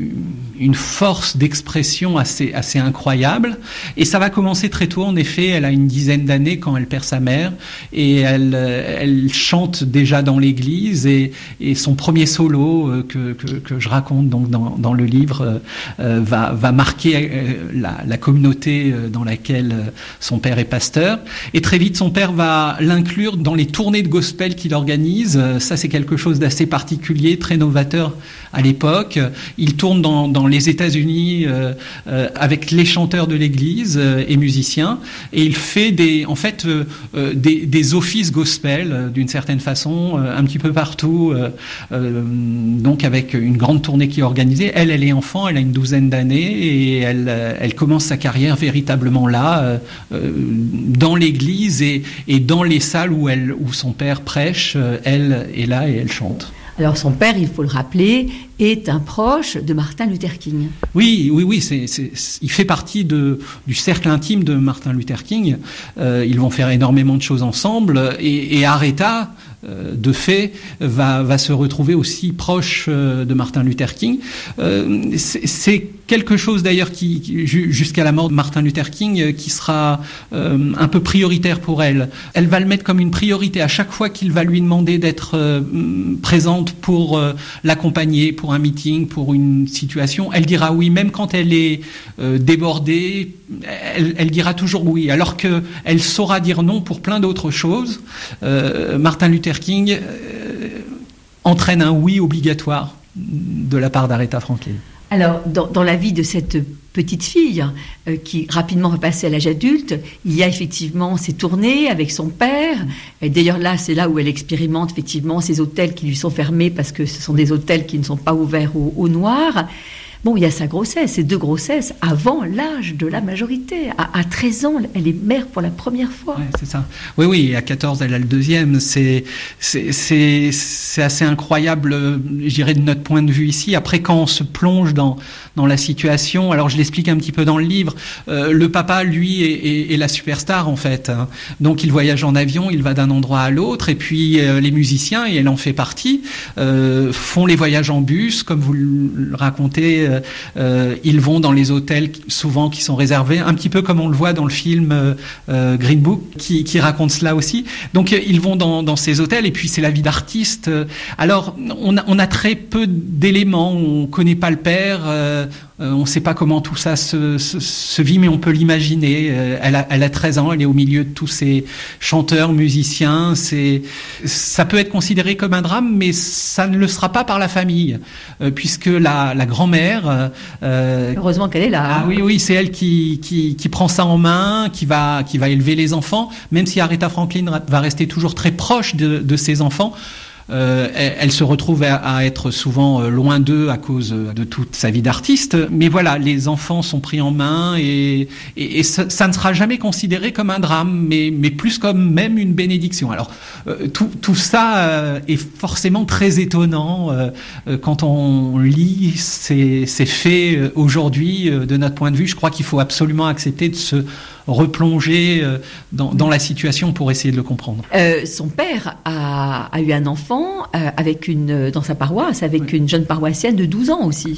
une force d'expression assez, assez incroyable. Et ça va commencer très tôt, en effet. Elle a une dizaine d'années quand elle perd sa mère. Et elle, elle chante déjà dans l'église. Et, et son premier solo que, que, que je raconte donc dans, dans le livre euh, va, va marquer euh, la, la communauté dans laquelle son père est pasteur. Et très vite, son père va l'inclure dans les tournées de gospel qu'il organise. Ça, c'est quelque chose d'assez particulier, très novateur à l'époque. Il tourne dans, dans les États-Unis euh, euh, avec les chanteurs de l'église euh, et musiciens, et il fait des, en fait, euh, euh, des, des offices gospel euh, d'une certaine façon, euh, un petit peu partout, euh, euh, donc avec une grande tournée qui est organisée. Elle, elle est enfant, elle a une douzaine d'années, et elle, euh, elle commence sa carrière véritablement là, euh, euh, dans l'église et, et dans les salles où, elle, où son père prêche. Euh, elle est là et elle chante. Alors son père, il faut le rappeler, est un proche de Martin Luther King. Oui, oui, oui, c'est, c'est, il fait partie de, du cercle intime de Martin Luther King. Euh, ils vont faire énormément de choses ensemble, et, et Aretha, euh, de fait, va, va se retrouver aussi proche euh, de Martin Luther King. Euh, c'est, c'est quelque chose d'ailleurs qui, qui, jusqu'à la mort de Martin Luther King, qui sera euh, un peu prioritaire pour elle. Elle va le mettre comme une priorité à chaque fois qu'il va lui demander d'être euh, présente pour euh, l'accompagner, pour un meeting, pour une situation. Elle dira oui, même quand elle est euh, débordée, elle, elle dira toujours oui, alors que elle saura dire non pour plein d'autres choses. Euh, Martin Luther King euh, entraîne un oui obligatoire de la part d'Aretha Franklin. Alors, dans, dans la vie de cette petite fille euh, qui rapidement va passer à l'âge adulte, il y a effectivement ces tournées avec son père. Et d'ailleurs, là, c'est là où elle expérimente effectivement ces hôtels qui lui sont fermés parce que ce sont des hôtels qui ne sont pas ouverts au, au noir. Bon, il y a sa grossesse, ces deux grossesses avant l'âge de la majorité. À, à treize ans, elle est mère pour la première fois. Ouais, c'est ça. Oui, oui, à quatorze, elle a le deuxième. C'est, c'est, c'est, c'est assez incroyable, je dirais, de notre point de vue ici. Après, quand on se plonge dans, dans la situation, alors je l'explique un petit peu dans le livre, euh, le papa, lui, est, est, est la superstar, en fait. Hein. Donc, il voyage en avion, il va d'un endroit à l'autre, et puis euh, les musiciens, et elle en fait partie, euh, font les voyages en bus, comme vous le racontez. Euh, euh, ils vont dans les hôtels souvent qui sont réservés, un petit peu comme on le voit dans le film euh, euh, Green Book qui, qui raconte cela aussi. Donc euh, ils vont dans, dans ces hôtels, et puis c'est la vie d'artiste. Alors on a, on a très peu d'éléments, on connaît pas le père, euh, Euh, on ne sait pas comment tout ça se, se, se vit, mais on peut l'imaginer. Euh, elle, a, elle a treize ans, elle est au milieu de tous ces chanteurs, musiciens. C'est, ça peut être considéré comme un drame, mais ça ne le sera pas par la famille, euh, puisque la, la grand-mère... Euh, Heureusement qu'elle est là. Ah, oui, oui, c'est elle qui, qui, qui prend ça en main, qui va, qui va élever les enfants, même si Aretha Franklin va rester toujours très proche de, de ses enfants. Euh, elle, elle se retrouve à, à être souvent loin d'eux à cause de toute sa vie d'artiste. Mais voilà, les enfants sont pris en main, et, et, et ça, ça ne sera jamais considéré comme un drame, mais, mais plus comme même une bénédiction. Alors, euh, tout, tout ça euh, est forcément très étonnant euh, quand on lit ces, ces faits aujourd'hui. Euh, de notre point de vue, je crois qu'il faut absolument accepter de se replonger dans, dans la situation pour essayer de le comprendre. Euh, son père a, a eu un enfant euh, avec une, dans sa paroisse, avec oui. une jeune paroissienne de douze ans aussi.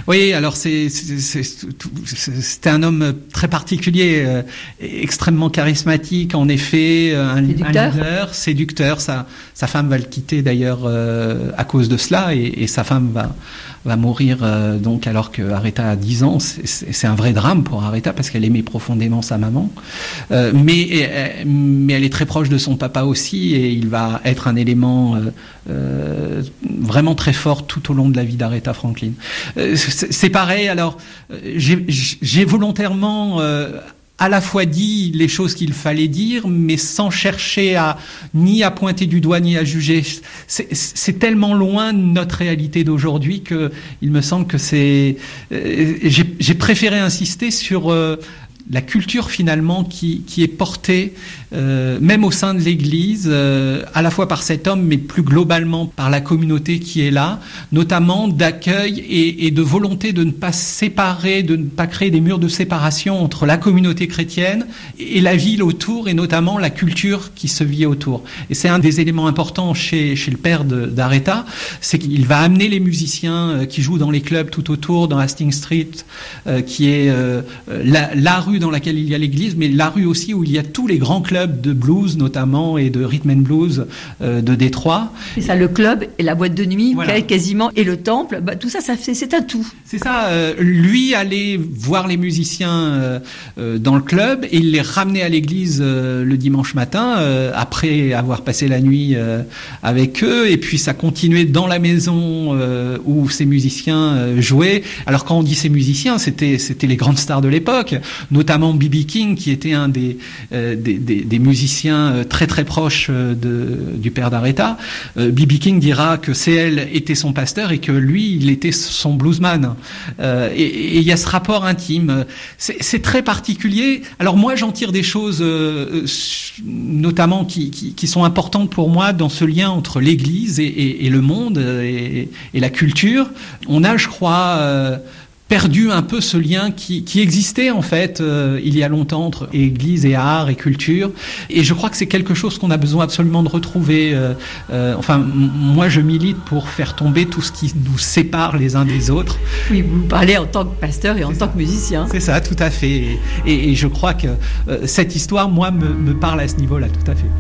Oui, alors c'est, c'est, c'est, c'est c'était un homme très particulier, euh, extrêmement charismatique, en effet, un, un leader, séducteur. Sa, sa femme va le quitter d'ailleurs euh, à cause de cela, et, et sa femme va va mourir euh, donc alors que Aretha a dix ans. C'est, c'est, c'est un vrai drame pour Aretha parce qu'elle aimait profondément sa maman, euh, mais mais elle est très proche de son papa aussi, et il va être un élément euh, euh, vraiment très fort tout au long de la vie d'Aretha Franklin. Euh, c'est, c'est pareil. Alors j'ai, j'ai volontairement euh, à la fois dit les choses qu'il fallait dire, mais sans chercher à ni à pointer du doigt ni à juger. C'est, c'est tellement loin de notre réalité d'aujourd'hui que il me semble que c'est. Euh, j'ai, j'ai préféré insister sur euh, la culture finalement qui, qui est portée euh, même au sein de l'Église, euh, à la fois par cet homme, mais plus globalement par la communauté qui est là, notamment d'accueil et, et de volonté de ne pas séparer, de ne pas créer des murs de séparation entre la communauté chrétienne et la ville autour, et notamment la culture qui se vit autour. Et c'est un des éléments importants chez, chez le père de, d'Aretha, c'est qu'il va amener les musiciens euh, qui jouent dans les clubs tout autour, dans Hastings Street, euh, qui est euh, la, la rue dans laquelle il y a l'église, mais la rue aussi où il y a tous les grands clubs de blues notamment et de rhythm and blues euh, de Détroit. C'est ça, le club et la boîte de nuit, voilà. Quasiment, et le temple, bah, tout ça, ça fait, c'est un tout. C'est ça, euh, lui allait voir les musiciens euh, euh, dans le club, et il les ramenait à l'église euh, le dimanche matin, euh, après avoir passé la nuit euh, avec eux, et puis ça continuait dans la maison euh, où ces musiciens euh, jouaient. Alors quand on dit ces musiciens, c'était, c'était les grandes stars de l'époque, notamment B B King, qui était un des, euh, des, des, des musiciens très très proches de, du père d'Aretha. Euh, B B King dira que C L était son pasteur et que lui, il était son bluesman. Euh, et il y a ce rapport intime. C'est, c'est très particulier. Alors moi, j'en tire des choses, euh, notamment qui, qui, qui sont importantes pour moi dans ce lien entre l'Église et, et, et le monde et, et la culture. On a, je crois, euh, perdu un peu ce lien qui, qui existait en fait euh, il y a longtemps entre église et art et culture, et je crois que c'est quelque chose qu'on a besoin absolument de retrouver. Euh, euh, enfin, m- moi je milite pour faire tomber tout ce qui nous sépare les uns des autres. Oui, vous parlez en tant que pasteur et en tant que musicien. C'est ça, tout à fait. Et, et, et je crois que euh, cette histoire, moi, me, me parle à ce niveau-là, tout à fait.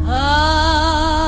Ah.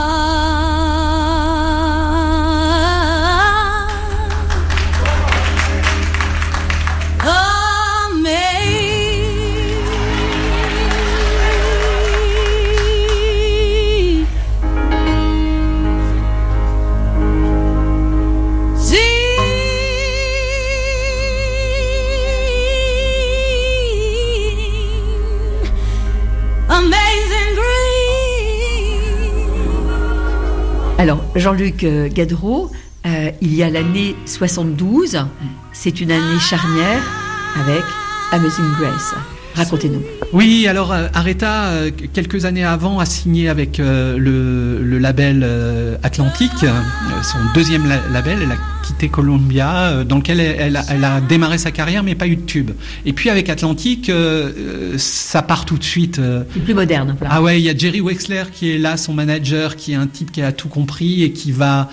Alors, Jean-Luc euh, Gadreau, euh, il y a l'année soixante-douze, c'est une année charnière avec Amazing Grace. Racontez-nous. Oui, alors euh, Aretha, euh, quelques années avant, a signé avec euh, le, le label euh, Atlantic, euh, son deuxième la- label. Elle a quitté Columbia, euh, dans lequel elle, elle, a, elle a démarré sa carrière, mais pas eu de tube. Et puis avec Atlantic, euh, ça part tout de suite. Euh, C'est plus moderne. Voilà. Ah ouais, il y a Jerry Wexler qui est là, son manager, qui est un type qui a tout compris et qui va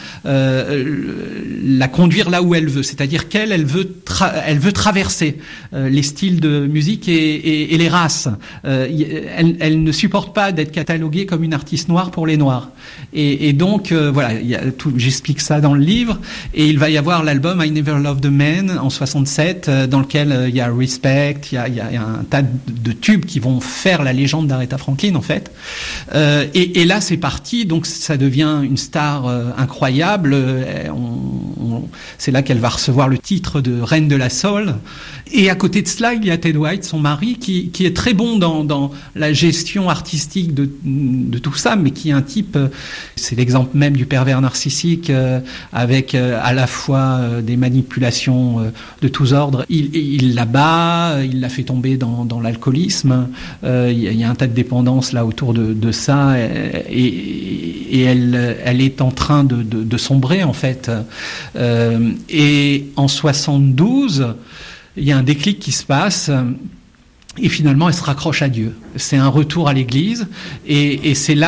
euh, la conduire là où elle veut. C'est-à-dire qu'elle, elle veut, tra- elle veut traverser euh, les styles de musique et, et, et les races. Euh, elle, elle ne supporte pas d'être cataloguée comme une artiste noire pour les noirs. Et, et donc, euh, voilà, il y a tout, j'explique ça dans le livre. Et il va y avoir l'album I Never Loved a Man en soixante-sept, euh, dans lequel euh, il y a Respect, il y a, il y a un tas de, de tubes qui vont faire la légende d'Aretha Franklin, en fait. Euh, et, et là, c'est parti. Donc, ça devient une star euh, incroyable. Euh, on, on, c'est là qu'elle va recevoir le titre de Reine de la Soul. Et à côté de cela, il y a Ted White, son mari, qui, qui est très bon dans, dans la gestion artistique de, de tout ça, mais qui est un type, c'est l'exemple même du pervers narcissique, euh, avec euh, à la fois euh, des manipulations euh, de tous ordres. Il, il la bat, il la fait tomber dans, dans l'alcoolisme. Euh, il, y a, il y a un tas de dépendances là autour de, de ça, et, et elle, elle est en train de, de, de sombrer en fait. Euh, et en soixante-douze, il y a un déclic qui se passe. Et finalement, elle se raccroche à Dieu. C'est un retour à l'Église, et, et c'est là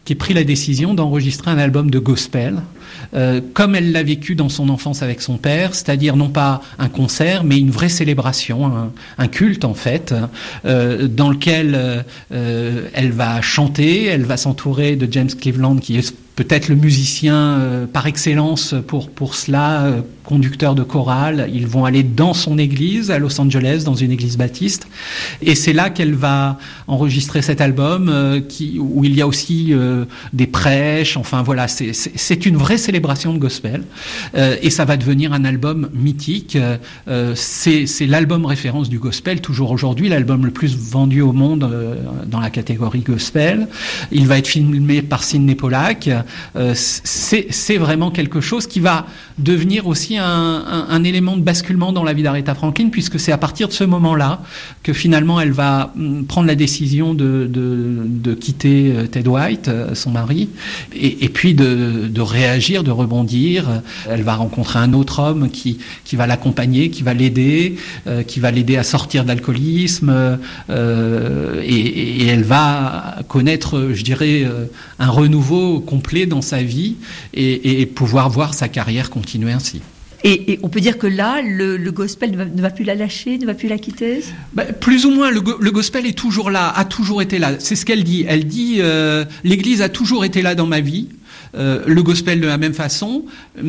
qui ait pris la décision d'enregistrer un album de gospel, euh, comme elle l'a vécu dans son enfance avec son père, c'est-à-dire non pas un concert, mais une vraie célébration, un, un culte en fait, euh, dans lequel euh, elle va chanter, elle va s'entourer de James Cleveland, qui est peut-être le musicien euh, par excellence pour pour cela, euh, conducteur de chorale. Ils vont aller dans son église à Los Angeles, dans une église baptiste, et c'est là qu'elle va enregistrer cet album euh, qui où il y a aussi euh, des prêches. Enfin voilà, c'est c'est, c'est une vraie célébration de gospel, euh, et ça va devenir un album mythique. Euh, c'est c'est l'album référence du gospel toujours aujourd'hui, l'album le plus vendu au monde euh, dans la catégorie gospel. Il va être filmé par Sidney Pollack. Euh, c'est, c'est vraiment quelque chose qui va devenir aussi un, un, un élément de basculement dans la vie d'Aretha Franklin, puisque c'est à partir de ce moment-là que finalement elle va prendre la décision de, de, de quitter Ted White, son mari, et, et puis de, de réagir, de rebondir. Elle va rencontrer un autre homme qui, qui va l'accompagner, qui va l'aider, euh, qui va l'aider à sortir de l'alcoolisme, euh, et, et elle va connaître, je dirais, un renouveau complet dans sa vie et, et pouvoir voir sa carrière continuer ainsi. Et, et on peut dire que là, le, le gospel ne va, ne va plus la lâcher, ne va plus la quitter ? Ben, plus ou moins, le, le gospel est toujours là, a toujours été là. C'est ce qu'elle dit. Elle dit euh, « L'Église a toujours été là dans ma vie ». Euh, le gospel de la même façon,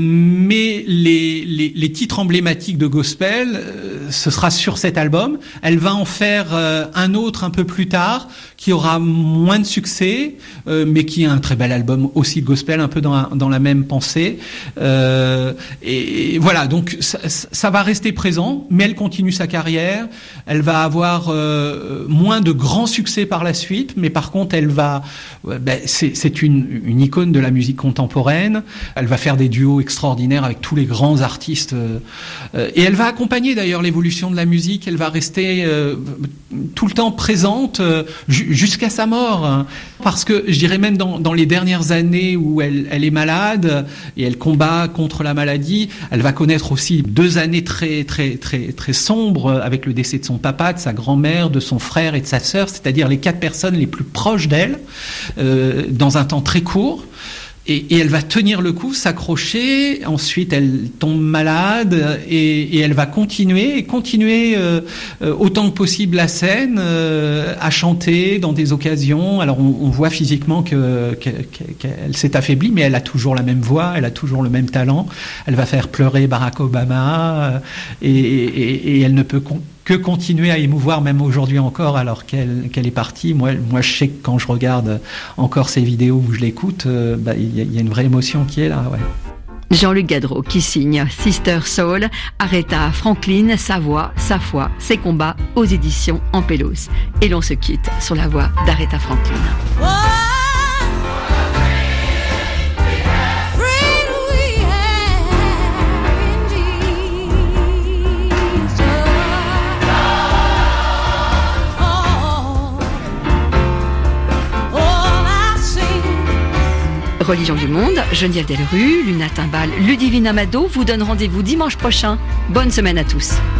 mais les, les, les titres emblématiques de gospel, euh, ce sera sur cet album. Elle va en faire euh, un autre un peu plus tard, qui aura moins de succès, euh, mais qui est un très bel album aussi de gospel, un peu dans la, dans la même pensée. Euh, et, et voilà, donc ça, ça va rester présent, mais elle continue sa carrière. Elle va avoir euh, moins de grands succès par la suite, mais par contre, elle va, ben, c'est, c'est une, une icône de la musique contemporaine. Elle va faire des duos extraordinaires avec tous les grands artistes, euh, et elle va accompagner d'ailleurs l'évolution de la musique. Elle va rester euh, tout le temps présente euh, ju- jusqu'à sa mort, hein. Parce que je dirais même dans, dans les dernières années où elle, elle est malade et elle combat contre la maladie, elle va connaître aussi deux années très très très très sombres avec le décès de son papa, de sa grand-mère, de son frère et de sa sœur, c'est-à-dire les quatre personnes les plus proches d'elle, euh, dans un temps très court. Et, et elle va tenir le coup, s'accrocher. Ensuite, elle tombe malade et, et elle va continuer et continuer euh, euh, autant que possible la scène, euh, à chanter dans des occasions. Alors, on, on voit physiquement que, que, que, qu'elle s'est affaiblie, mais elle a toujours la même voix, elle a toujours le même talent. Elle va faire pleurer Barack Obama, euh, et, et, et elle ne peut con- que continuer à émouvoir même aujourd'hui encore, alors qu'elle, qu'elle est partie. Moi, moi, je sais que quand je regarde encore ces vidéos où je l'écoute, euh, bah, il y, y a une vraie émotion qui est là, ouais. Jean-Luc Gadreau qui signe Sister Soul, Aretha Franklin, sa voix, sa foi, ses combats aux éditions Ampélos. Et l'on se quitte sur la voix d'Aretha Franklin. Oh! Religion du Monde, Geneviève Dellerue, Luna Timbal, Ludivine Amado vous donnent rendez-vous dimanche prochain. Bonne semaine à tous.